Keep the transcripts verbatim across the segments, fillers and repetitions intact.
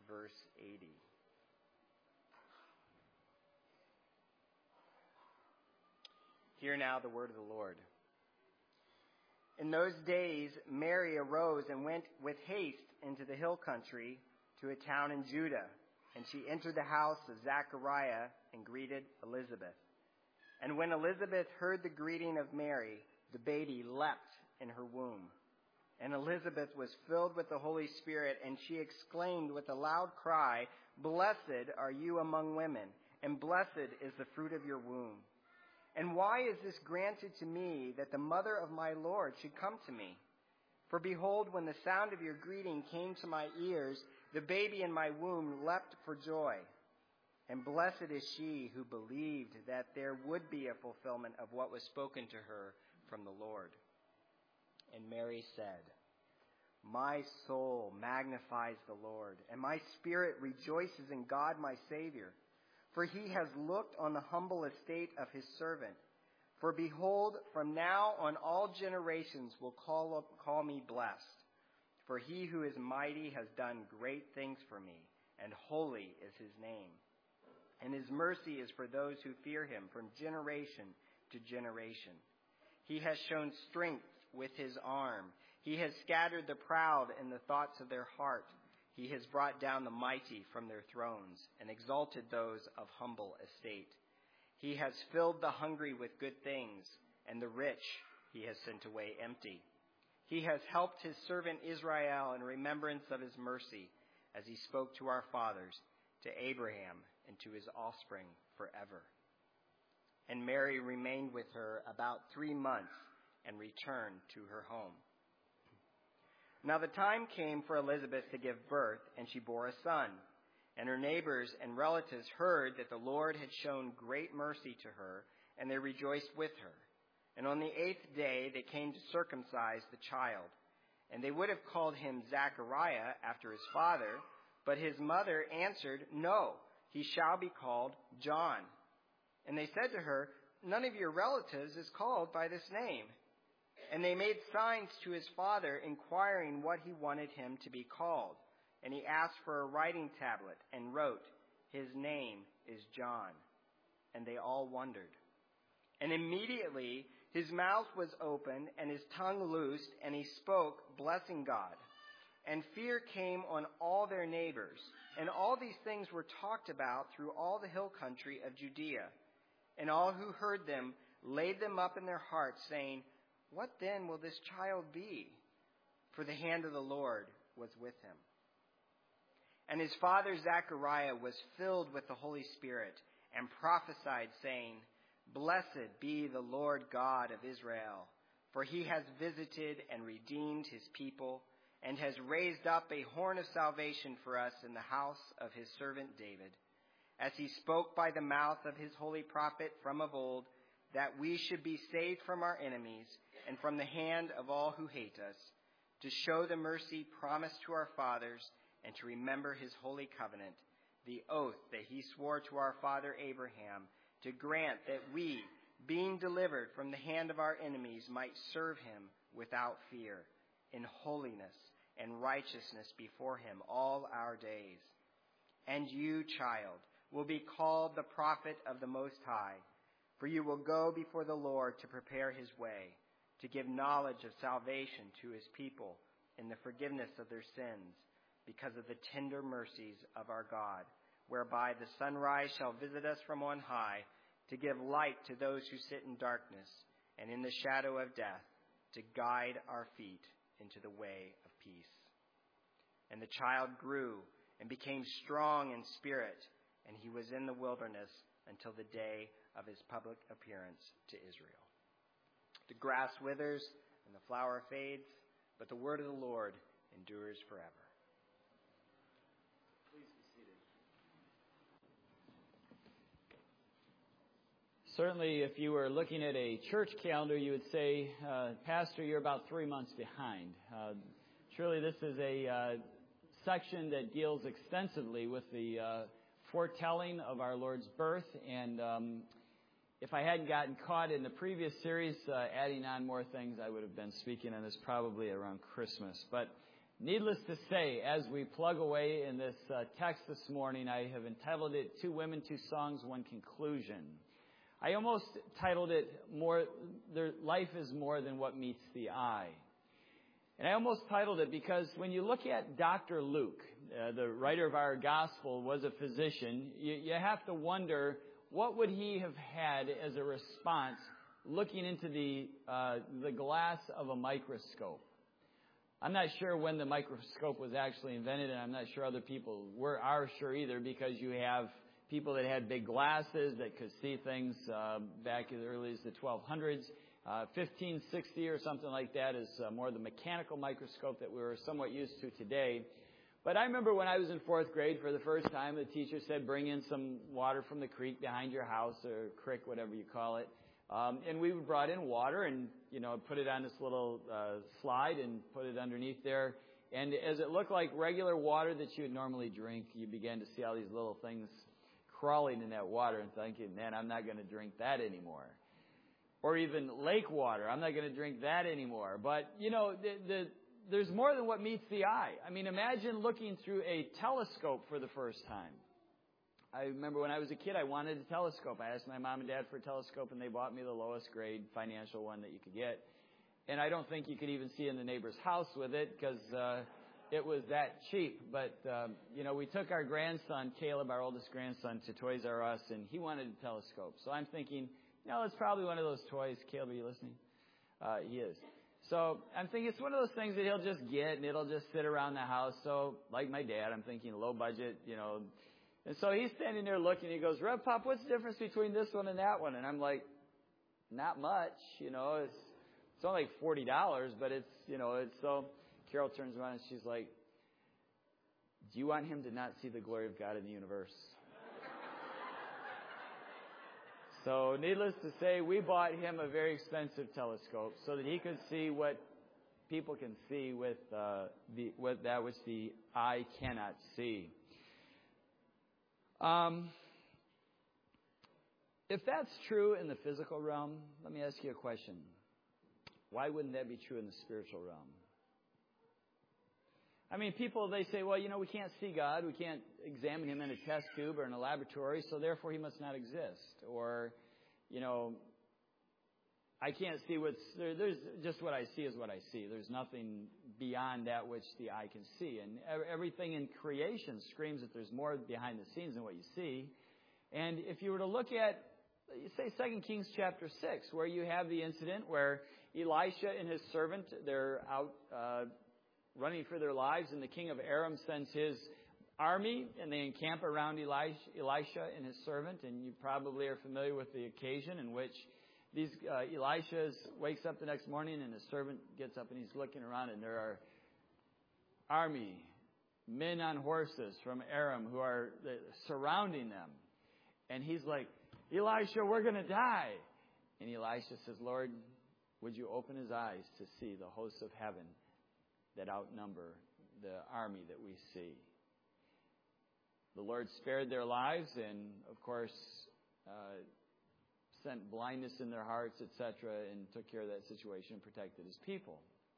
verse eighty. Hear now the word of the Lord. In those days, Mary arose and went with haste into the hill country to a town in Judah, and she entered the house of Zechariah and greeted Elizabeth. And when Elizabeth heard the greeting of Mary, the baby leapt in her womb. And Elizabeth was filled with the Holy Spirit, and she exclaimed with a loud cry, "Blessed are you among women, and blessed is the fruit of your womb. And why is this granted to me, that the mother of my Lord should come to me? For behold, when the sound of your greeting came to my ears, the baby in my womb leapt for joy. And blessed is she who believed that there would be a fulfillment of what was spoken to her from the Lord." And Mary said, "My soul magnifies the Lord, and my spirit rejoices in God my Savior. For he has looked on the humble estate of his servant. For behold, from now on all generations will call, up, call me blessed. For he who is mighty has done great things for me, and holy is his name. And his mercy is for those who fear him from generation to generation. He has shown strength with his arm. He has scattered the proud in the thoughts of their heart. He has brought down the mighty from their thrones and exalted those of humble estate. He has filled the hungry with good things, and the rich he has sent away empty. He has helped his servant Israel in remembrance of his mercy, as he spoke to our fathers, to Abraham, and to his offspring forever." And Mary remained with her about three months and returned to her home. Now the time came for Elizabeth to give birth, and she bore a son. And her neighbors and relatives heard that the Lord had shown great mercy to her, and they rejoiced with her. And on the eighth day they came to circumcise the child. And they would have called him Zechariah after his father, but his mother answered, "No, he shall be called John." And they said to her, "None of your relatives is called by this name." And they made signs to his father, inquiring what he wanted him to be called. And he asked for a writing tablet and wrote, "His name is John." And they all wondered. And immediately his mouth was opened and his tongue loosed, and he spoke, blessing God. And fear came on all their neighbors. And all these things were talked about through all the hill country of Judea. And all who heard them laid them up in their hearts, saying, "What then will this child be?" For the hand of the Lord was with him. And his father Zechariah was filled with the Holy Spirit and prophesied, saying, "Blessed be the Lord God of Israel, for he has visited and redeemed his people, and has raised up a horn of salvation for us in the house of his servant David, as he spoke by the mouth of his holy prophet from of old, that we should be saved from our enemies and from the hand of all who hate us, to show the mercy promised to our fathers, and to remember his holy covenant, the oath that he swore to our father Abraham, to grant that we, being delivered from the hand of our enemies, might serve him without fear, in holiness and righteousness before him all our days. And you, child, will be called the prophet of the Most High, for you will go before the Lord to prepare his way, to give knowledge of salvation to his people in the forgiveness of their sins, because of the tender mercies of our God, whereby the sunrise shall visit us from on high, to give light to those who sit in darkness and in the shadow of death, to guide our feet into the way of peace." And the child grew and became strong in spirit, and he was in the wilderness until the day of his public appearance to Israel. The grass withers and the flower fades, but the word of the Lord endures forever. Please be seated. Certainly, if you were looking at a church calendar, you would say, uh, Pastor, you're about three months behind. Uh, surely this is a uh, section that deals extensively with the uh, foretelling of our Lord's birth. And um, if I hadn't gotten caught in the previous series, uh, adding on more things, I would have been speaking on this probably around Christmas. But Needless to say, as we plug away in this uh, text this morning, I have entitled it Two Women, Two Songs, One Conclusion. I almost titled it more, their Life is More Than What Meets the Eye. And I almost titled it because when you look at Doctor Luke, uh, the writer of our gospel, was a physician, you, you have to wonder, what would he have had as a response looking into the uh, the glass of a microscope? I'm not sure when the microscope was actually invented, and I'm not sure other people were are sure either, because you have people that had big glasses that could see things uh, back as early as the twelve hundreds. Uh, fifteen sixty or something like that is uh, more the mechanical microscope that we're somewhat used to today. But I remember when I was in fourth grade, for the first time, the teacher said, bring in some water from the creek behind your house, or creek, whatever you call it. Um, and we brought in water and, you know, put it on this little uh, slide and put it underneath there. And as it looked like regular water that you would normally drink, you began to see all these little things crawling in that water and thinking, man, I'm not going to drink that anymore. Or even lake water, I'm not going to drink that anymore. But, you know, the, the there's more than what meets the eye. I mean, imagine looking through a telescope for the first time. I remember when I was a kid, I wanted a telescope. I asked my mom and dad for a telescope, and they bought me the lowest grade financial one that you could get. And I don't think you could even see in the neighbor's house with it, because uh, it was that cheap. But, um, you know, we took our grandson, Caleb, our oldest grandson, to Toys R Us, and he wanted a telescope. So I'm thinking, you know, it's probably one of those toys. Caleb, are you listening? Uh, he is. So I'm thinking it's one of those things that he'll just get, and it'll just sit around the house. So, like my dad, I'm thinking low budget, you know. And so he's standing there looking. He goes, Rev Pop, what's the difference between this one and that one? And I'm like, not much, you know. It's it's only like forty dollars, but it's, you know, it's so. Carol turns around and she's like, do you want him to not see the glory of God in the universe? So, needless to say, we bought him a very expensive telescope so that he could see what people can see with uh, the with that which the eye cannot see. Um, if that's true in the physical realm, let me ask you a question. Why wouldn't that be true in the spiritual realm? I mean, people, they say, well, you know, we can't see God. We can't examine him in a test tube or in a laboratory, so therefore he must not exist. Or, you know, I can't see what's, there, there's just what I see is what I see. There's nothing beyond that which the eye can see. And everything in creation screams that there's more behind the scenes than what you see. And if you were to look at, say, Second Kings chapter six, where you have the incident where Elisha and his servant, they're out uh, running for their lives, and the king of Aram sends his army, and they encamp around Elisha, Elisha and his servant. And you probably are familiar with the occasion in which these uh, Elisha wakes up the next morning, and his servant gets up, and he's looking around, and there are army, men on horses from Aram who are uh, surrounding them. And he's like, Elisha, we're going to die. And Elisha says, Lord, would you open his eyes to see the hosts of heaven that outnumber the army that we see? The Lord spared their lives and, of course, uh, sent blindness in their hearts, et cetera, and took care of that situation and protected his people.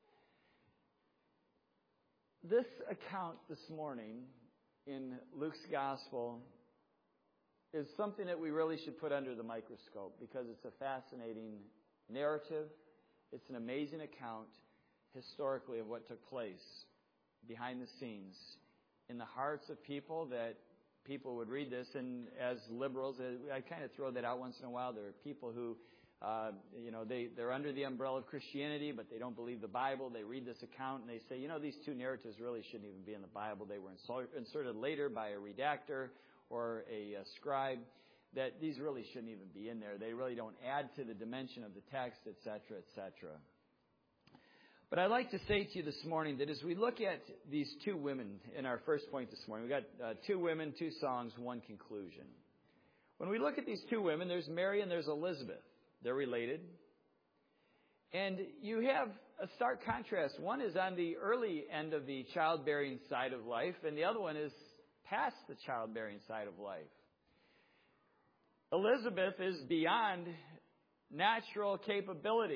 This account this morning in Luke's Gospel is something that we really should put under the microscope, because it's a fascinating narrative. It's an amazing account historically of what took place behind the scenes in the hearts of people, that people would read this, and as liberals, I kind of throw that out once in a while. There are people who, uh, you know, they, they're under the umbrella of Christianity, but they don't believe the Bible. They read this account, and they say, you know, these two narratives really shouldn't even be in the Bible. They were inserted later by a redactor or a, a scribe, that these really shouldn't even be in there. They really don't add to the dimension of the text, et cetera, et cetera. But I'd like to say to you this morning that as we look at these two women in our first point this morning, we've got uh, two women, two songs, one conclusion. When we look at these two women, there's Mary and there's Elizabeth. They're related. And you have a stark contrast. One is on the early end of the childbearing side of life, and the other one is past the childbearing side of life. Elizabeth is beyond natural capability.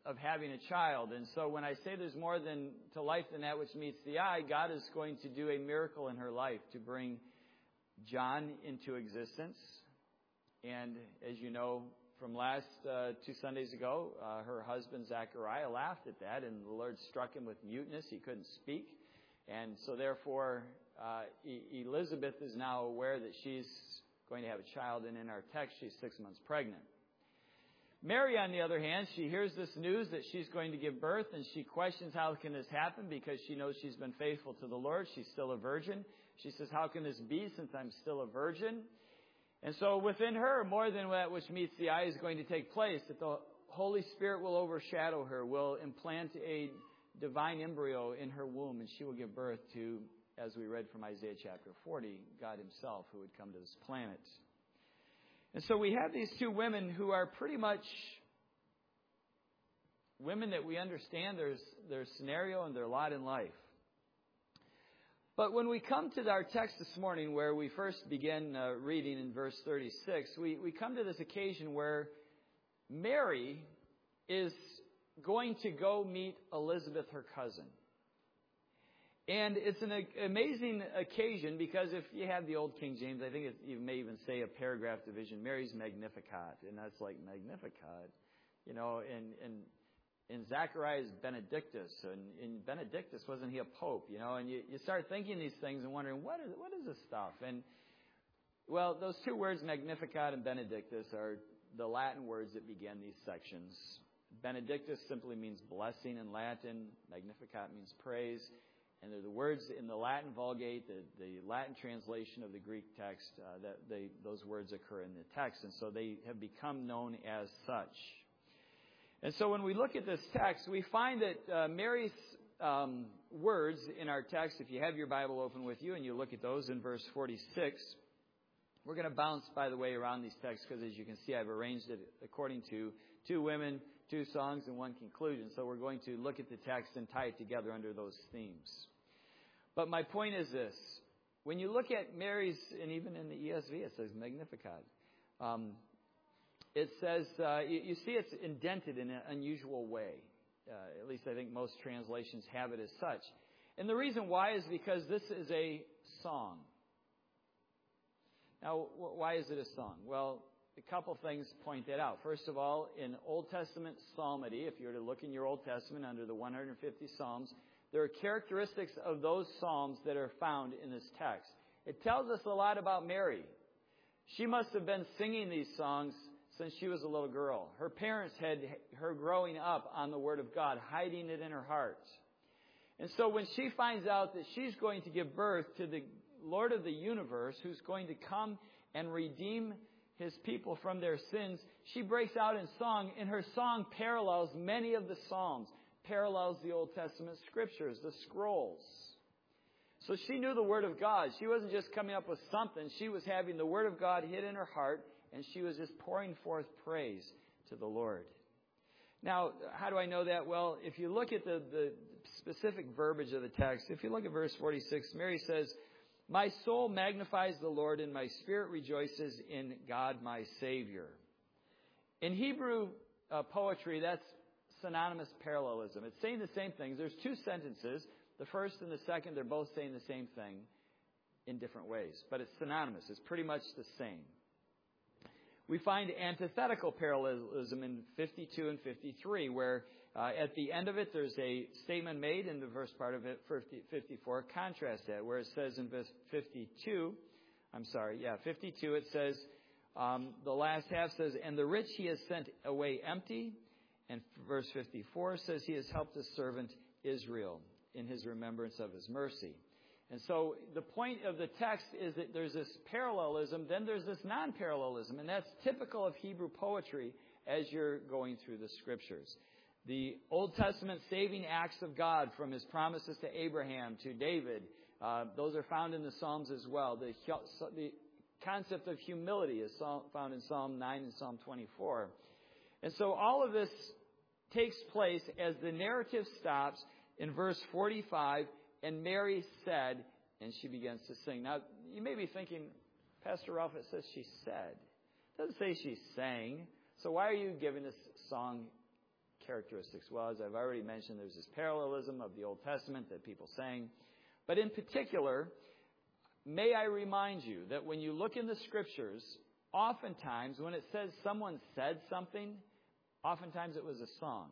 of having a child. And so when I say there's more than to life than that which meets the eye, God is going to do a miracle in her life to bring John into existence. And as you know from last uh, two Sundays ago, uh, her husband Zachariah laughed at that, and the Lord struck him with muteness. He couldn't speak. And so therefore, uh, e- Elizabeth is now aware that she's going to have a child, and in our text, she's six months pregnant. Mary, on the other hand, she hears this news that she's going to give birth, and she questions how can this happen because she knows she's been faithful to the Lord. She's still a virgin. She says, how can this be since I'm still a virgin? And so within her, more than that which meets the eye is going to take place, that the Holy Spirit will overshadow her, will implant a divine embryo in her womb, and she will give birth to, as we read from Isaiah chapter forty, God himself who would come to this planet. And so we have these two women who are pretty much women that we understand their, their scenario and their lot in life. But when we come to our text this morning where we first begin uh, reading in verse thirty-six, we, we come to this occasion where Mary is going to go meet Elizabeth, her cousin. And it's an amazing occasion because if you have the old King James, I think it, you may even say a paragraph division, Mary's Magnificat. And that's like Magnificat, you know, and, and, and Zacharias Benedictus. And, and Benedictus, wasn't he a pope, you know? And you, you start thinking these things and wondering, what is, what is this stuff? And, well, those two words, Magnificat and Benedictus, are the Latin words that begin these sections. Benedictus simply means blessing in Latin. Magnificat means praise. And they're the words in the Latin Vulgate, the, the Latin translation of the Greek text, uh, that they, those words occur in the text. And so they have become known as such. And so when we look at this text, we find that uh, Mary's um, words in our text, if you have your Bible open with you and you look at those in verse forty-six, we're going to bounce, by the way, around these texts because, as you can see, I've arranged it according to two women, two songs, and one conclusion. So we're going to look at the text and tie it together under those themes. But my point is this. When you look at Mary's, and even in the E S V it says Magnificat, um, it says, uh, you, you see it's indented in an unusual way. Uh, at least I think most translations have it as such. And the reason why is because this is a song. Now, why is it a song? Well, a couple things point that out. First of all, in Old Testament psalmody, if you were to look in your Old Testament under the one hundred fifty Psalms, there are characteristics of those psalms that are found in this text. It tells us a lot about Mary. She must have been singing these songs since she was a little girl. Her parents had her growing up on the Word of God, hiding it in her heart. And so when she finds out that she's going to give birth to the Lord of the universe, who's going to come and redeem his people from their sins, she breaks out in song, and her song parallels many of the Psalms, parallels the Old Testament scriptures, the scrolls. So she knew the Word of God. She wasn't just coming up with something. She was having the Word of God hid in her heart, and she was just pouring forth praise to the Lord. Now, how do I know that? Well, if you look at the, the specific verbiage of the text, if you look at verse forty-six, Mary says, "My soul magnifies the Lord, and my spirit rejoices in God my Savior." In Hebrew uh, poetry, that's synonymous parallelism. It's saying the same things. There's two sentences. The first and the second, they're both saying the same thing in different ways. But it's synonymous. It's pretty much the same. We find antithetical parallelism in fifty-two and fifty-three, where uh, at the end of it, there's a statement made, in the first part of it, fifty-four, contrast that, where it says in verse fifty-two, I'm sorry, yeah, fifty-two, it says, um, the last half says, "And the rich he has sent away empty." And verse fifty-four says, "He has helped his servant Israel in his remembrance of his mercy." And so the point of the text is that there's this parallelism, then there's this non-parallelism, and that's typical of Hebrew poetry as you're going through the Scriptures. The Old Testament saving acts of God, from his promises to Abraham, to David, uh, those are found in the Psalms as well. The, the concept of humility is found in Psalm nine and Psalm twenty-four. And so all of this takes place as the narrative stops in verse forty-five, "And Mary said," and she begins to sing. Now, you may be thinking, Pastor Ralph, it says she said. It doesn't say she sang. So why are you giving this song characteristics was. I've already mentioned there's this parallelism of the Old Testament that people sang. But in particular, may I remind you that when you look in the Scriptures, oftentimes when it says someone said something, oftentimes it was a song.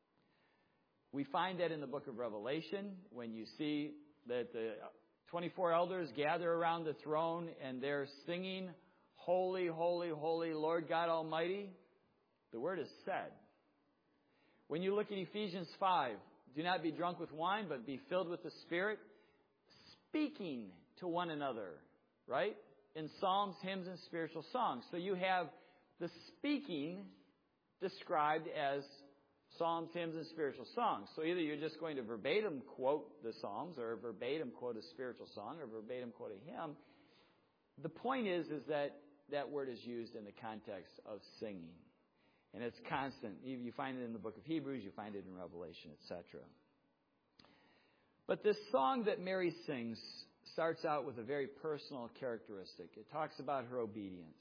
We find that in the book of Revelation when you see that the twenty-four elders gather around the throne and they're singing, "Holy, holy, holy, Lord God Almighty." The word is said. When you look at Ephesians five, do not be drunk with wine, but be filled with the Spirit, speaking to one another, right? In psalms, hymns, and spiritual songs. So you have the speaking described as psalms, hymns, and spiritual songs. So either you're just going to verbatim quote the psalms, or verbatim quote a spiritual song, or verbatim quote a hymn. The point is, is that that word is used in the context of singing. And it's constant. You find it in the book of Hebrews, you find it in Revelation, et cetera. But this song that Mary sings starts out with a very personal characteristic. It talks about her obedience.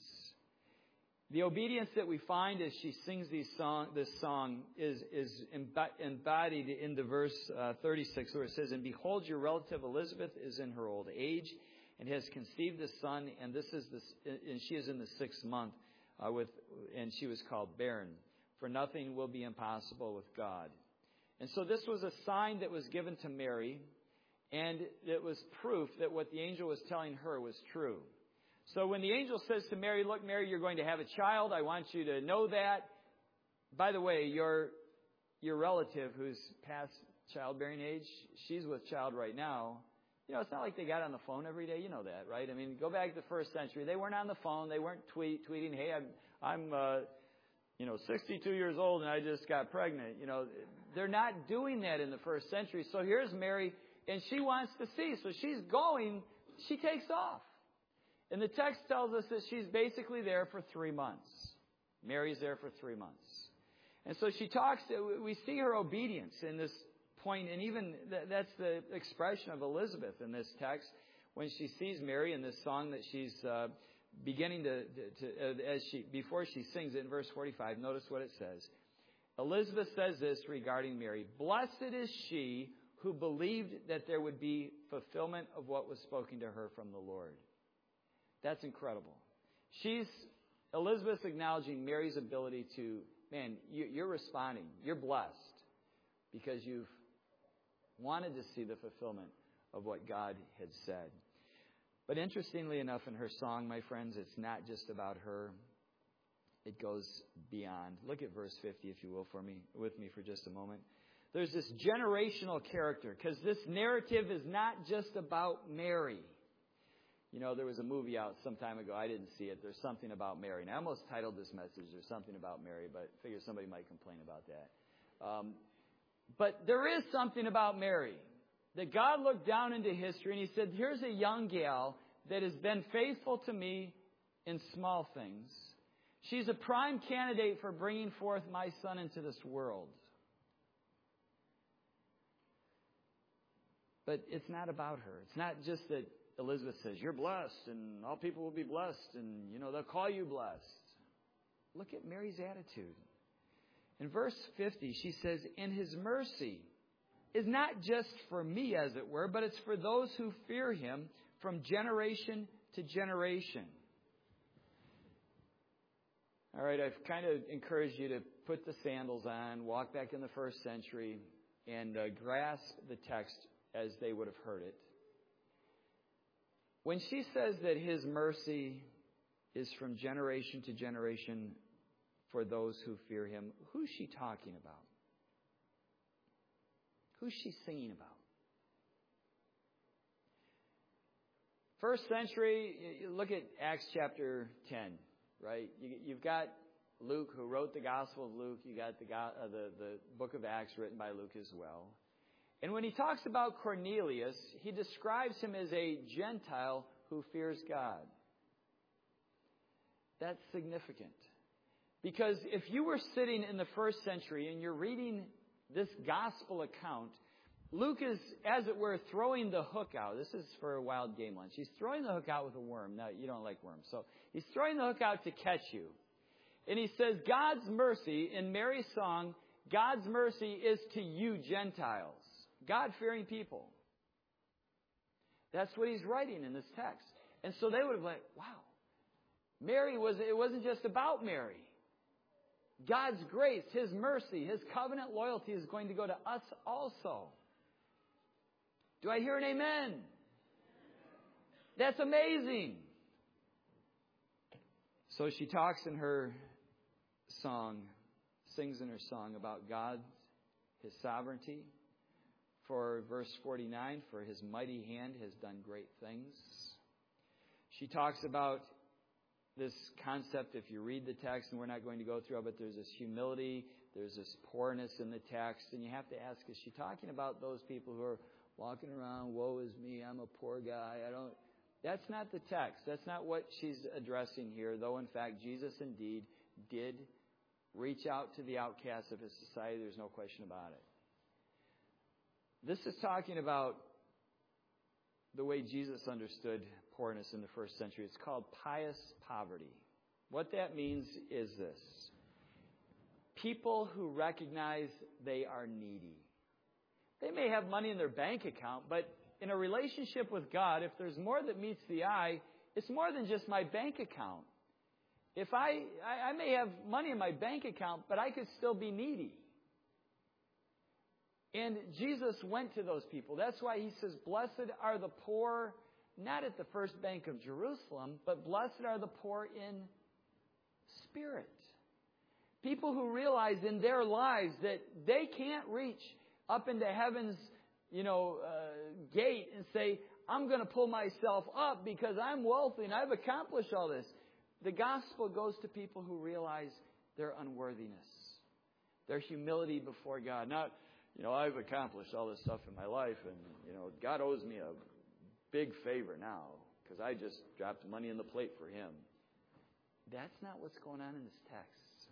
The obedience that we find as she sings these song, this song is, is embodied in the verse uh, thirty-six, where it says, "And behold, your relative Elizabeth is in her old age, and has conceived a son, and this is the, and she is in the sixth month, uh, with, and she was called barren. For nothing will be impossible with God." And so this was a sign that was given to Mary, and it was proof that what the angel was telling her was true. So when the angel says to Mary, "Look, Mary, you're going to have a child. I want you to know that." By the way, your your relative who's past childbearing age, she's with child right now. You know, it's not like they got on the phone every day. You know that, right? I mean, go back to the first century. They weren't on the phone. They weren't tweet, tweeting, "Hey, I'm, I'm uh, you know, sixty-two years old and I just got pregnant." You know, they're not doing that in the first century. So here's Mary, and she wants to see. So she's going. She takes off. And the text tells us that she's basically there for three months. Mary's there for three months. And so she talks, we see her obedience in this point, and even that's the expression of Elizabeth in this text when she sees Mary in this song that she's uh, beginning to, to uh, as she, before she sings it in verse forty-five, notice what it says. Elizabeth says this regarding Mary: "Blessed is she who believed that there would be fulfillment of what was spoken to her from the Lord." That's incredible. She's, Elizabeth's acknowledging Mary's ability to, man, you, you're responding. You're blessed because you've wanted to see the fulfillment of what God had said. But interestingly enough, in her song, my friends, it's not just about her. It goes beyond. Look at verse fifty, if you will, for me, with me for just a moment. There's this generational character, because this narrative is not just about Mary. You know, there was a movie out some time ago. I didn't see it. There's Something About Mary. And I almost titled this message, "There's Something About Mary," but I figure somebody might complain about that. Um, but there is something about Mary. That God looked down into history and He said, here's a young gal that has been faithful to me in small things. She's a prime candidate for bringing forth my son into this world. But it's not about her. It's not just that Elizabeth says, "You're blessed, and all people will be blessed, and, you know, they'll call you blessed." Look at Mary's attitude. In verse fifty, she says, "And His mercy is not just for me, as it were, but it's for those who fear Him from generation to generation." All right, I've kind of encouraged you to put the sandals on, walk back in the first century, and uh, grasp the text as they would have heard it. When she says that His mercy is from generation to generation for those who fear Him, who's she talking about? Who's she singing about? First century, look at Acts chapter ten, right? You've got Luke, who wrote the Gospel of Luke. You got the, uh, the, the book of Acts written by Luke as well. And when he talks about Cornelius, he describes him as a Gentile who fears God. That's significant. Because if you were sitting in the first century and you're reading this gospel account, Luke is, as it were, throwing the hook out. This is for a wild game lunch. He's throwing the hook out with a worm. Now, you don't like worms. So he's throwing the hook out to catch you. And he says, God's mercy, in Mary's song, God's mercy is to you Gentiles, God-fearing people. That's what he's writing in this text. And so they would have been like, wow, Mary was, it wasn't just about Mary. God's grace, His mercy, His covenant loyalty is going to go to us also. Do I hear an amen? That's amazing. So she talks in her song, sings in her song about God, His sovereignty. For verse forty-nine, for His mighty hand has done great things. She talks about this concept, if you read the text, and we're not going to go through it, but there's this humility, there's this poorness in the text, and you have to ask, is she talking about those people who are walking around, woe is me, I'm a poor guy, I don't... That's not the text. That's not what she's addressing here, though in fact Jesus indeed did reach out to the outcasts of His society. There's no question about it. This is talking about the way Jesus understood poorness in the first century. It's called pious poverty. What that means is this. People who recognize they are needy. They may have money in their bank account, but in a relationship with God, if there's more that meets the eye, it's more than just my bank account. If I, I, I may have money in my bank account, but I could still be needy. And Jesus went to those people. That's why He says, blessed are the poor, not at the first bank of Jerusalem, but blessed are the poor in spirit. People who realize in their lives that they can't reach up into heaven's, you know, uh, gate and say, I'm going to pull myself up because I'm wealthy and I've accomplished all this. The gospel goes to people who realize their unworthiness, their humility before God. Not, you know, I've accomplished all this stuff in my life and, you know, God owes me a big favor now because I just dropped money in the plate for Him. That's not what's going on in this text.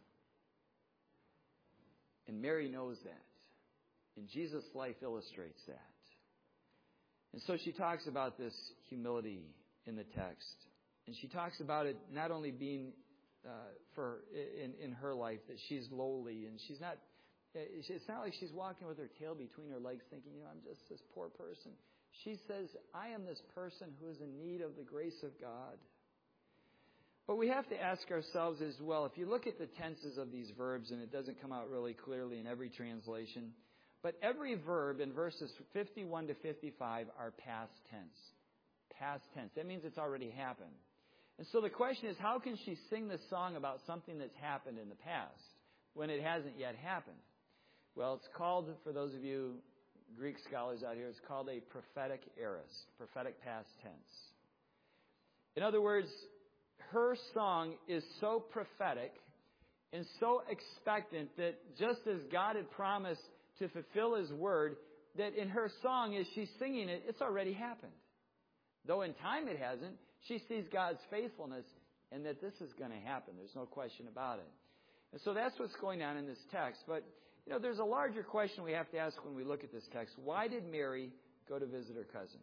And Mary knows that. And Jesus' life illustrates that. And so she talks about this humility in the text. And she talks about it not only being uh, for in, in her life, that she's lowly. And she's not, it's not like she's walking with her tail between her legs thinking, you know, I'm just this poor person. She says, I am this person who is in need of the grace of God. But we have to ask ourselves as well, if you look at the tenses of these verbs, and it doesn't come out really clearly in every translation, but every verb in verses fifty-one to fifty-five are past tense. Past tense. That means it's already happened. And so the question is, how can she sing this song about something that's happened in the past when it hasn't yet happened? Well, it's called, for those of you Greek scholars out here, it's called a prophetic aorist, prophetic past tense. In other words, her song is so prophetic and so expectant that just as God had promised to fulfill His word, that in her song, as she's singing it, it's already happened. Though in time it hasn't, she sees God's faithfulness and that this is going to happen. There's no question about it. And so that's what's going on in this text. But, you know, there's a larger question we have to ask when we look at this text. Why did Mary go to visit her cousin?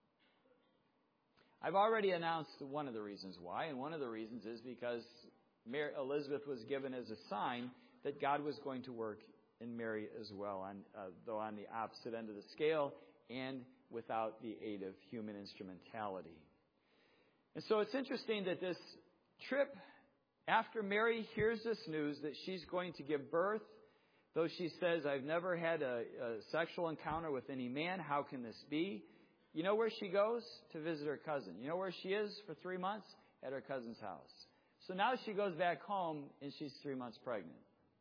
I've already announced one of the reasons why, and one of the reasons is because Mary, Elizabeth was given as a sign that God was going to work in Mary as well, on, uh, though on the opposite end of the scale and without the aid of human instrumentality. And so it's interesting that this trip, after Mary hears this news that she's going to give birth, though she says, I've never had a, a sexual encounter with any man, how can this be? You know where she goes? To visit her cousin. You know where she is for three months? At her cousin's house. So now she goes back home and she's three months pregnant.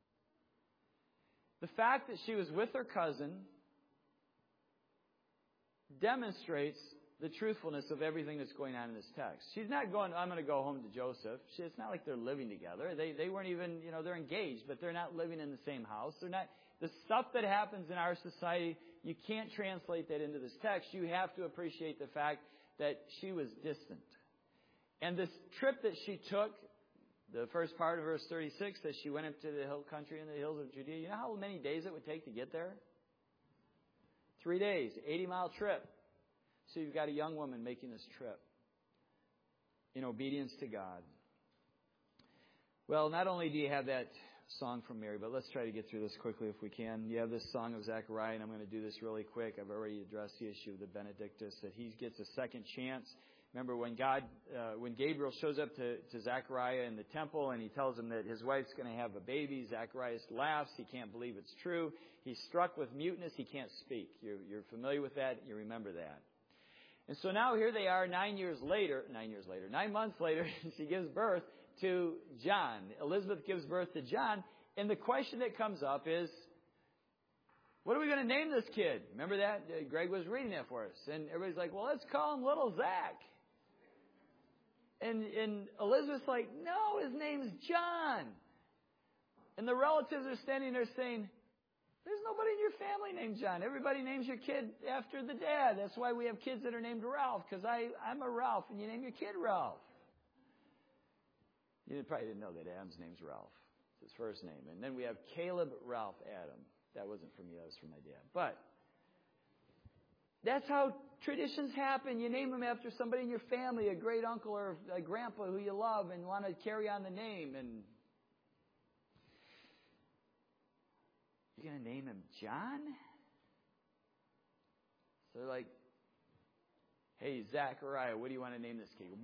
The fact that she was with her cousin demonstrates the truthfulness of everything that's going on in this text. She's not going, I'm going to go home to Joseph. She, it's not like they're living together. They they weren't even, you know, they're engaged, but they're not living in the same house. They're not, the stuff that happens in our society, you can't translate that into this text. You have to appreciate the fact that she was distant. And this trip that she took, the first part of verse thirty-six says she went up to the hill country in the hills of Judea. You know how many days it would take to get there? Three days, eighty-mile trip. So you've got a young woman making this trip in obedience to God. Well, not only do you have that song from Mary, but let's try to get through this quickly if we can. You have this song of Zechariah, and I'm going to do this really quick. I've already addressed the issue of the Benedictus, that he gets a second chance. Remember when God, uh, when Gabriel shows up to, to Zechariah in the temple and he tells him that his wife's going to have a baby, Zacharias laughs. He can't believe it's true. He's struck with muteness. He can't speak. You're, you're familiar with that. You remember that. And so now here they are nine years later, nine years later, nine months later, she gives birth to John. Elizabeth gives birth to John. And the question that comes up is, what are we going to name this kid? Remember that? Greg was reading that for us. And everybody's like, well, let's call him Little Zach. And, and Elizabeth's like, no, his name's John. And the relatives are standing there saying, there's nobody in your family named John. Everybody names your kid after the dad. That's why we have kids that are named Ralph, because I'm a Ralph, and you name your kid Ralph. You probably didn't know that Adam's name's Ralph. It's his first name. And then we have Caleb Ralph Adam. That wasn't from me. That was from my dad. But that's how traditions happen. You name them after somebody in your family, a great uncle or a grandpa who you love and want to carry on the name. And you're going to name him John? So they're like, hey, Zachariah, what do you want to name this kid?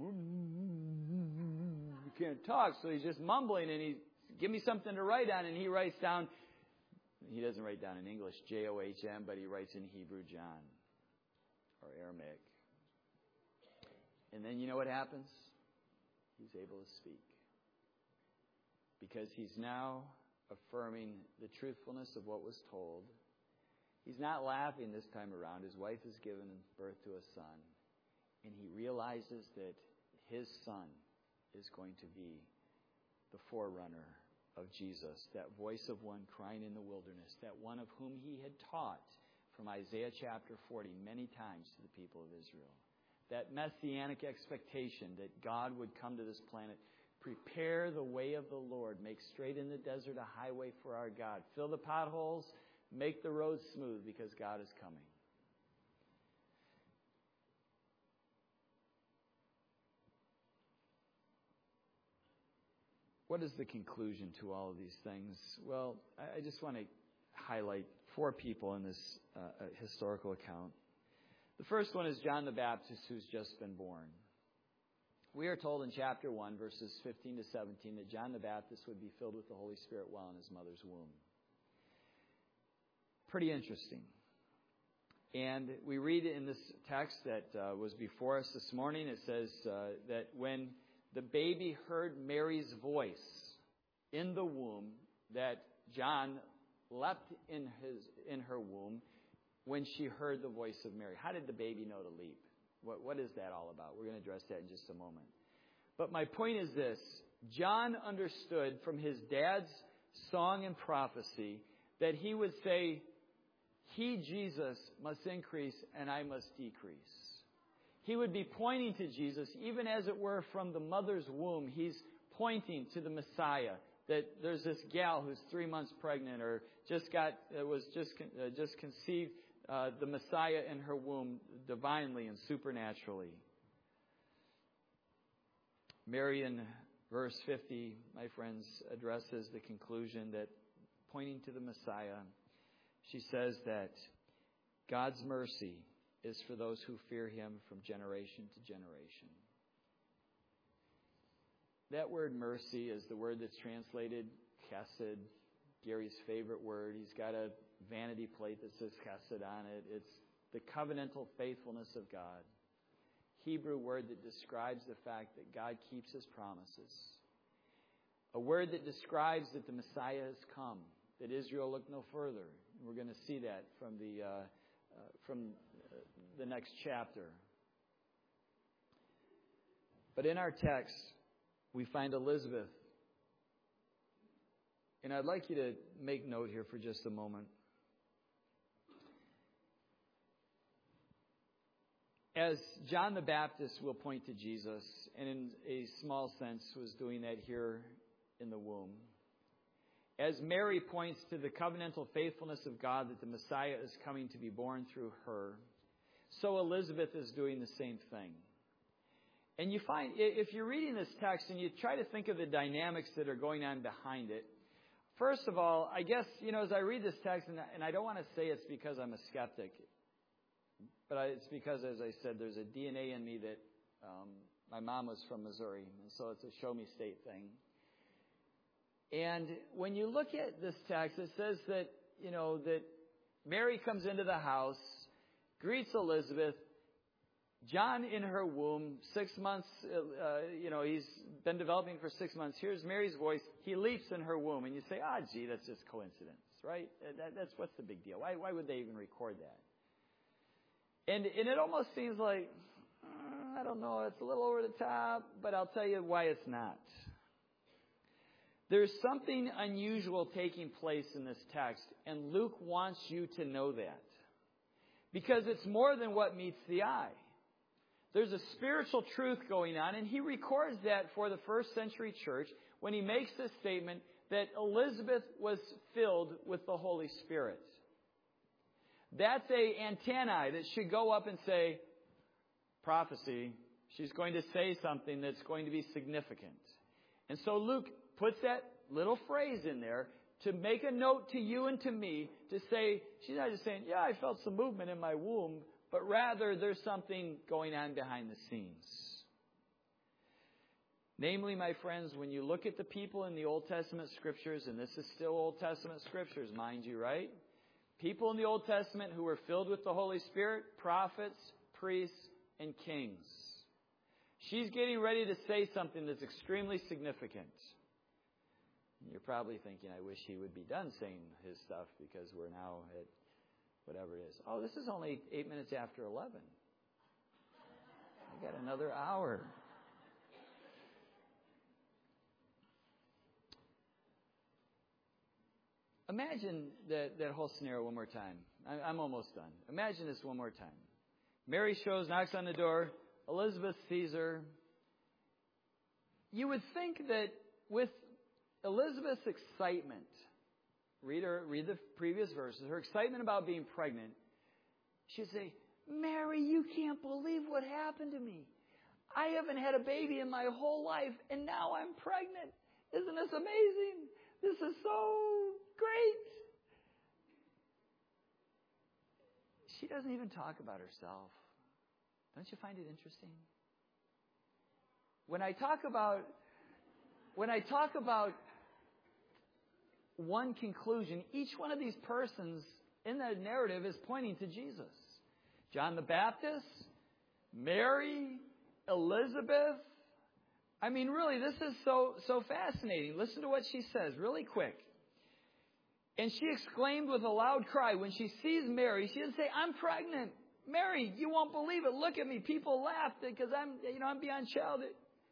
He can't talk, so he's just mumbling, and he, give me something to write on, and he writes down, he doesn't write down in English, J O H N, but he writes in Hebrew, John. Or Aramaic. And then you know what happens? He's able to speak. Because he's now affirming the truthfulness of what was told. He's not laughing this time around. His wife has given birth to a son. And he realizes that his son is going to be the forerunner of Jesus. That voice of one crying in the wilderness. That one of whom he had taught from Isaiah chapter forty many times to the people of Israel. That messianic expectation that God would come to this planet, prepare the way of the Lord, make straight in the desert a highway for our God, fill the potholes, make the roads smooth because God is coming. What is the conclusion to all of these things? Well, I just want to highlight four people in this uh, historical account. The first one is John the Baptist, who's just been born. We are told in chapter one, verses fifteen to seventeen, that John the Baptist would be filled with the Holy Spirit while in his mother's womb. Pretty interesting. And we read in this text that uh, was before us this morning, it says uh, that when the baby heard Mary's voice in the womb, that John leapt in his in her womb when she heard the voice of Mary. How did the baby know to leap? What, what is that all about? We're going to address that in just a moment. But my point is this. John understood from his dad's song and prophecy that he would say, he, Jesus, must increase and I must decrease. He would be pointing to Jesus, even as it were from the mother's womb. He's pointing to the Messiah. That there's this gal who's three months pregnant or just got, uh, was just, uh, just conceived uh, the Messiah in her womb divinely and supernaturally. Mary in verse fifty, my friends, addresses the conclusion that pointing to the Messiah, she says that God's mercy is for those who fear him from generation to generation. That word mercy is the word that's translated chesed, Gary's favorite word. He's got a vanity plate that says chesed on it. It's the covenantal faithfulness of God. Hebrew word that describes the fact that God keeps his promises. A word that describes that the Messiah has come, that Israel looked no further. And we're going to see that from the, uh, uh, from uh, the next chapter. But in our text, we find Elizabeth. And I'd like you to make note here for just a moment. As John the Baptist will point to Jesus, and in a small sense was doing that here in the womb. As Mary points to the covenantal faithfulness of God that the Messiah is coming to be born through her, so Elizabeth is doing the same thing. And you find, if you're reading this text and you try to think of the dynamics that are going on behind it, first of all, I guess, you know, as I read this text, and, and I don't want to say it's because I'm a skeptic, but I, it's because, as I said, there's a D N A in me that um, my mom was from Missouri, and so it's a show-me state thing. And when you look at this text, it says that, you know, that Mary comes into the house, greets Elizabeth, John in her womb, six months, uh, you know, he's been developing for six months. Here's Mary's voice. He leaps in her womb. And you say, ah, gee, that's just coincidence, right? That, that's what's the big deal? Why, why would they even record that? And, and it almost seems like, uh, I don't know, it's a little over the top, but I'll tell you why it's not. There's something unusual taking place in this text, and Luke wants you to know that. Because it's more than what meets the eye. There's a spiritual truth going on, and he records that for the first century church when he makes this statement that Elizabeth was filled with the Holy Spirit. That's a antennae that should go up and say, prophecy, she's going to say something that's going to be significant. And so Luke puts that little phrase in there to make a note to you and to me to say, she's not just saying, yeah, I felt some movement in my womb, but rather there's something going on behind the scenes. Namely, my friends, when you look at the people in the Old Testament Scriptures, and this is still Old Testament Scriptures, mind you, right? People in the Old Testament who were filled with the Holy Spirit, prophets, priests, and kings. She's getting ready to say something that's extremely significant. You're probably thinking, I wish he would be done saying his stuff because we're now at whatever it is. Oh, this is only eight minutes after eleven. I got another hour. Imagine that, that whole scenario one more time. I, I'm almost done. Imagine this one more time. Mary shows, knocks on the door. Elizabeth sees her. You would think that with Elizabeth's excitement, read her, read the previous verses, her excitement about being pregnant, she'd say, Mary, you can't believe what happened to me. I haven't had a baby in my whole life, and now I'm pregnant. Isn't this amazing? This is so great. She doesn't even talk about herself. Don't you find it interesting? When I talk about, when I talk about one conclusion, each one of these persons in that narrative is pointing to Jesus. John the Baptist, Mary, Elizabeth. I mean, really, this is so, so fascinating. Listen to what she says really quick. And she exclaimed with a loud cry when she sees Mary. She didn't say, I'm pregnant. Mary, you won't believe it. Look at me. People laughed because I'm, you know, I'm beyond child.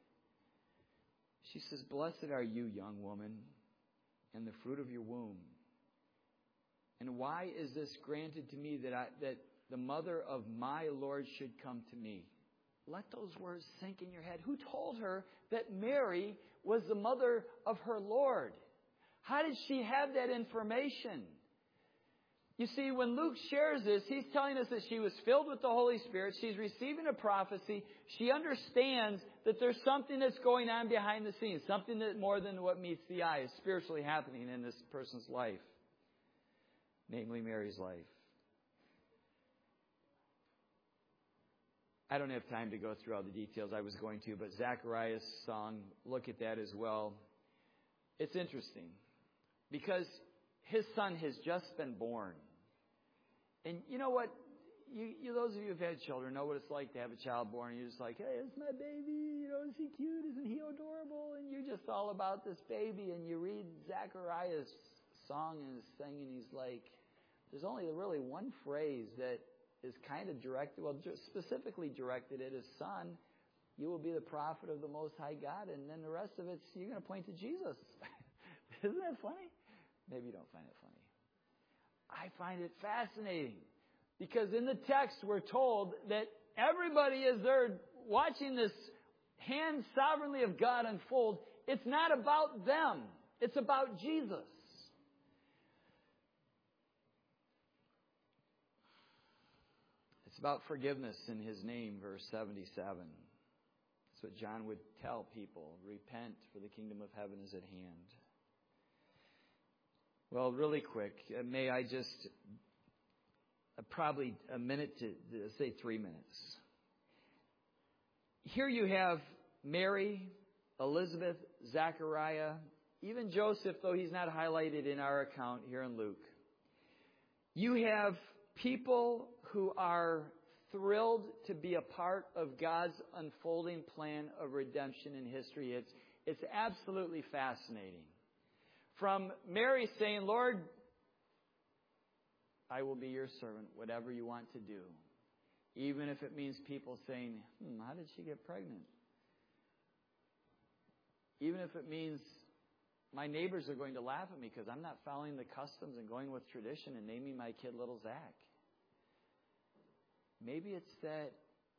She says, blessed are you, young woman, and the fruit of your womb. And why is this granted to me that I, that the mother of my Lord should come to me? Let those words sink in your head. Who told her that Mary was the mother of her Lord? How did she have that information? You see, when Luke shares this, he's telling us that she was filled with the Holy Spirit. She's receiving a prophecy. She understands that there's something that's going on behind the scenes, something that more than what meets the eye is spiritually happening in this person's life, namely Mary's life. I don't have time to go through all the details. I was going to, but Zachariah's song, look at that as well. It's interesting because his son has just been born. And you know what? You, you, those of you who've had children know what it's like to have a child born. And you're just like, hey, it's my baby. You know, is he cute? Isn't he adorable? And you're just all about this baby. And you read Zachariah's song and his thing, and he's like, there's only really one phrase that is kind of directed, well, specifically directed at his son. You will be the prophet of the Most High God. And then the rest of it's, you're going to point to Jesus. Isn't that funny? Maybe you don't find it funny. I find it fascinating because in the text we're told that everybody is there watching this hand sovereignly of God unfold. It's not about them. It's about Jesus. It's about forgiveness in His name, verse seventy-seven. That's what John would tell people. Repent, for the kingdom of heaven is at hand. Well, really quick, uh, may I just, uh, probably a minute to, to say three minutes. Here you have Mary, Elizabeth, Zachariah, even Joseph, though he's not highlighted in our account here in Luke. You have people who are thrilled to be a part of God's unfolding plan of redemption in history. It's, it's absolutely fascinating. From Mary saying, Lord, I will be your servant, whatever you want to do. Even if it means people saying, hmm, how did she get pregnant? Even if it means my neighbors are going to laugh at me because I'm not following the customs and going with tradition and naming my kid Little Zach. Maybe it's that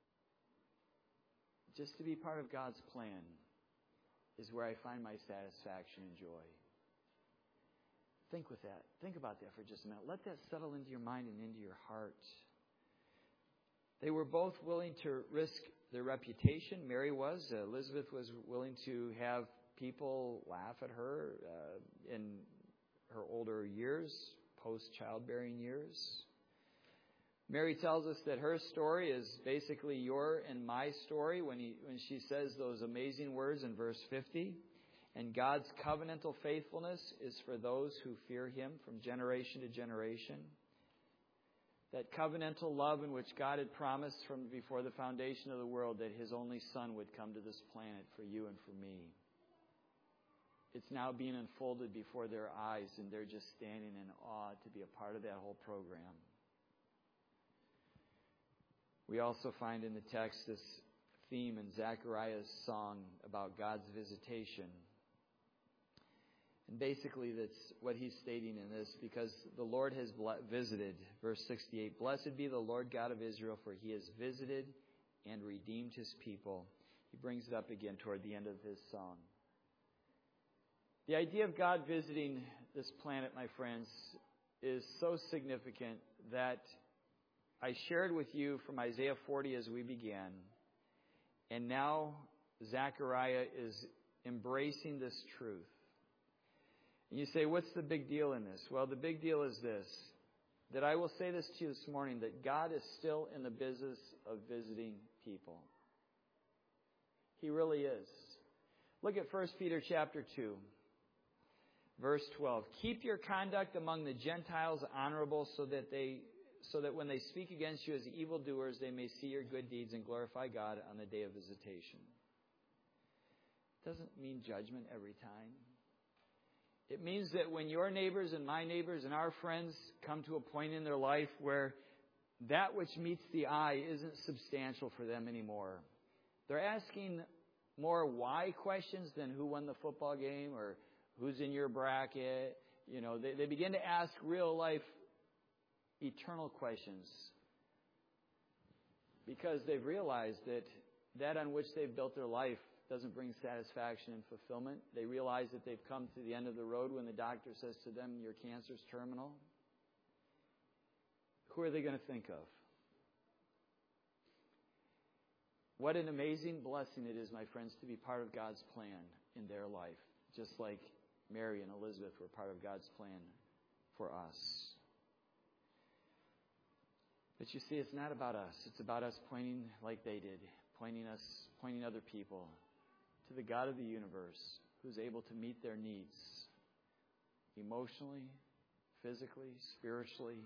just to be part of God's plan is where I find my satisfaction and joy. Think with that. Think about that for just a minute. Let that settle into your mind and into your heart. They were both willing to risk their reputation. Mary was. Uh, Elizabeth was willing to have people laugh at her uh, in her older years, post-childbearing years. Mary tells us that her story is basically your and my story when, he, when she says those amazing words in verse fifty. And God's covenantal faithfulness is for those who fear Him from generation to generation. That covenantal love in which God had promised from before the foundation of the world that His only Son would come to this planet for you and for me. It's now being unfolded before their eyes, and they're just standing in awe to be a part of that whole program. We also find in the text this theme in Zechariah's song about God's visitation. And basically that's what he's stating in this, because the Lord has visited, verse sixty-eight, Blessed be the Lord God of Israel, for He has visited and redeemed His people. He brings it up again toward the end of his song. The idea of God visiting this planet, my friends, is so significant that I shared with you from Isaiah forty as we began. And now Zechariah is embracing this truth. And you say, what's the big deal in this? Well, the big deal is this, that I will say this to you this morning, that God is still in the business of visiting people. He really is. Look at First Peter chapter two, verse twelve. Keep your conduct among the Gentiles honorable, so that they so that when they speak against you as evildoers, they may see your good deeds and glorify God on the day of visitation. It doesn't mean judgment every time. It means that when your neighbors and my neighbors and our friends come to a point in their life where that which meets the eye isn't substantial for them anymore, they're asking more why questions than who won the football game or who's in your bracket. You know, they, they begin to ask real life, eternal questions, because they've realized that that on which they've built their life doesn't bring satisfaction and fulfillment. They realize that they've come to the end of the road when the doctor says to them, your cancer's terminal. Who are they going to think of? What an amazing blessing it is, my friends, to be part of God's plan in their life, just like Mary and Elizabeth were part of God's plan for us. But you see, it's not about us. It's about us pointing like they did, pointing us, pointing other people to the God of the universe who's able to meet their needs emotionally, physically, spiritually.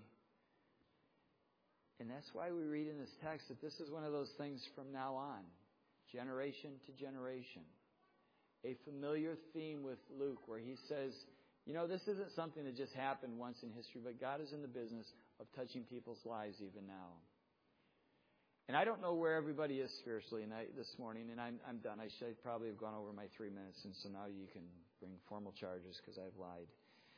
And that's why we read in this text that this is one of those things from now on, generation to generation. A familiar theme with Luke where he says, you know, this isn't something that just happened once in history, but God is in the business of touching people's lives even now. And I don't know where everybody is spiritually and I, this morning, and I'm, I'm done. I should probably have gone over my three minutes, and so now you can bring formal charges because I've lied.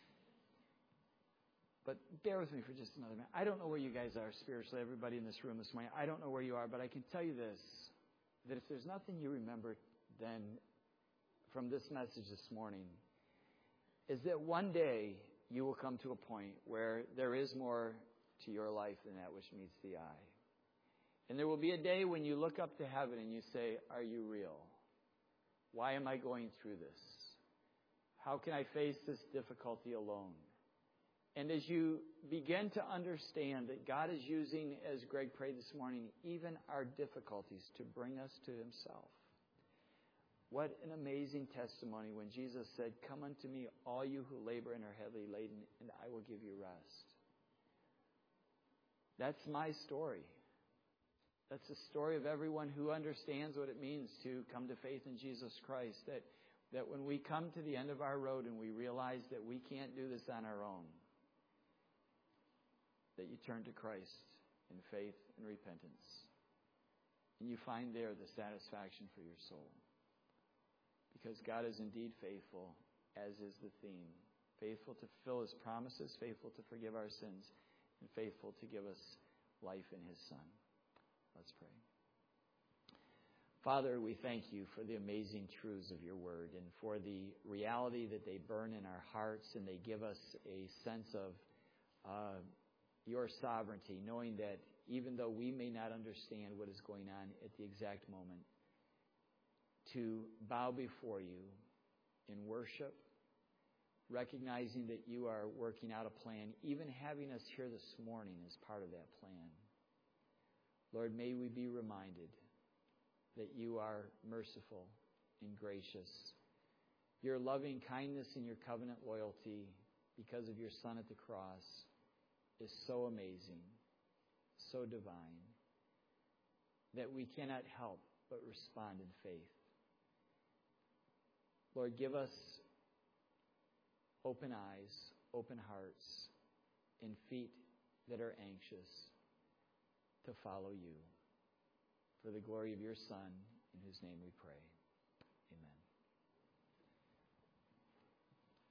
But bear with me for just another minute. I don't know where you guys are spiritually, everybody in this room this morning. I don't know where you are, but I can tell you this, that if there's nothing you remember then from this message this morning, is that one day you will come to a point where there is more to your life than that which meets the eye. And there will be a day when you look up to heaven and you say, are you real? Why am I going through this? How can I face this difficulty alone? And as you begin to understand that God is using, as Greg prayed this morning, even our difficulties to bring us to Himself. What an amazing testimony when Jesus said, "Come unto me, all you who labor and are heavily laden, and I will give you rest." That's my story. That's the story of everyone who understands what it means to come to faith in Jesus Christ. That, that when we come to the end of our road and we realize that we can't do this on our own, that you turn to Christ in faith and repentance. And you find there the satisfaction for your soul. Because God is indeed faithful, as is the theme. Faithful to fulfill His promises, faithful to forgive our sins, and faithful to give us life in His Son. Let's pray. Father, we thank You for the amazing truths of Your Word and for the reality that they burn in our hearts and they give us a sense of uh, Your sovereignty, knowing that even though we may not understand what is going on at the exact moment, to bow before You in worship, recognizing that You are working out a plan, even having us here this morning as part of that plan. Lord, may we be reminded that You are merciful and gracious. Your loving kindness and Your covenant loyalty because of Your Son at the cross is so amazing, so divine, that we cannot help but respond in faith. Lord, give us open eyes, open hearts, and feet that are anxious to follow You. For the glory of Your Son, in whose name we pray.